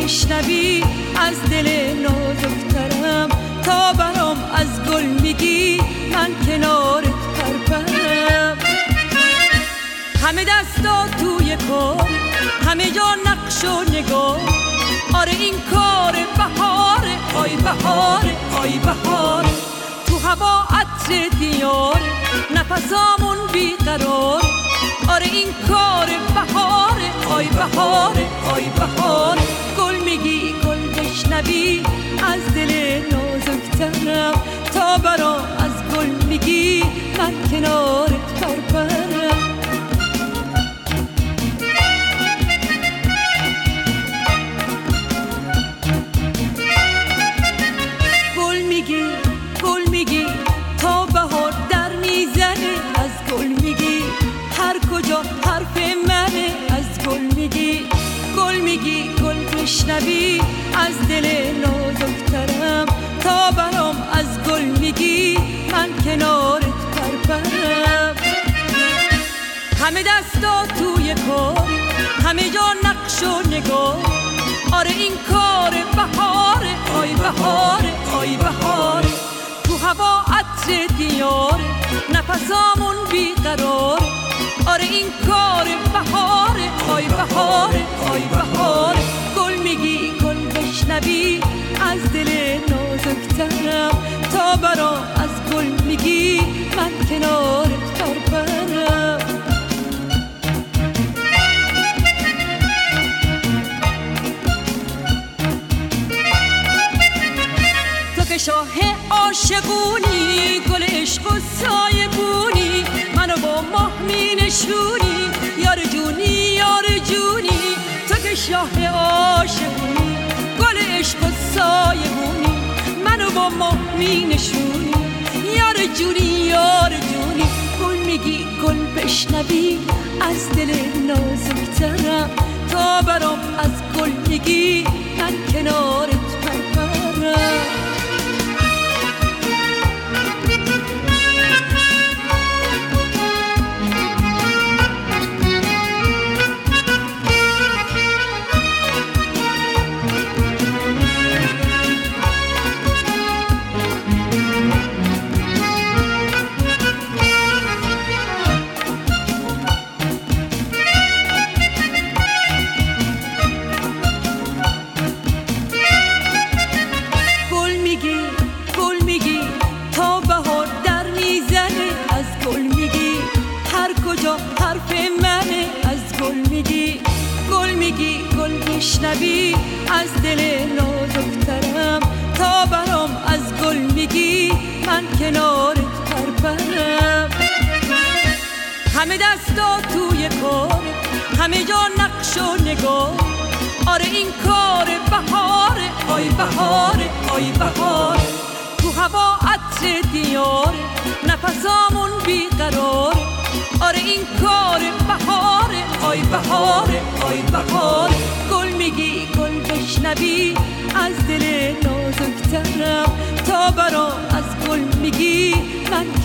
بشنوی از دل نازکترم، تا برام از گل میگی من کنارت پرپرم. همه دستا توی کار، همه جا نقش و نگاه، آره این کار بهاره، آی بهاره، آی بهاره. تو هوا عطر دیاره، نفسامون بیقراره، آره این کار بهاره، آی بهاره، آی بهاره. گل میگی گل بشنوی از دل نازکترم، تا برام از گل میگی من کنارت پرپرم. گل میگی تا بهار در میزنه، از گل میگی هر کجا حرف منه، از گل میگی. گل میگی گل بشنوی از دل نازکترم، تا برام از گل میگی من کنارت پرپرم. همه دستا توی کار، همه جا نقش و نگاه، آره این کار بهاره، آی بهاره، آی بهاره. تو هوا عطر دیاره، نفسامون بیقراره، آره این کار بهاره، آی بهاره، آی بهاره. گل میگی گل بشنوی از دل نازکترم، تا برام از گل میگی من کنارت پرپرم. شاه عاشقونی، گل عشق و سایه بونی، منو با ماه می نشونی، یار جونی یار جونی. تو که شاه عاشقونی، گل عشق و سایه بونی، منو با ماه می نشونی، یار جونی یار جونی. گل میگی گل بشنوی از دل نازکترم، تا برام از گل میگی من کنارت پرپرم. حرف منه، از گل میگی. گل میگی گل بشنوی از دل نازکترم، تا برام از گل میگی من کنارت پرپرم. همه دستا توی کار، همه جا نقش و نگاه، آره این کار بهاره، آی بهاره، آی بهاره. تو هوا عطر دیاره، نفسامون بیقراره، آره این کار بهاره، آی بهاره، آی بهاره. گل میگی گل بشنوی از دل نازکترم، تا برام از گل میگی من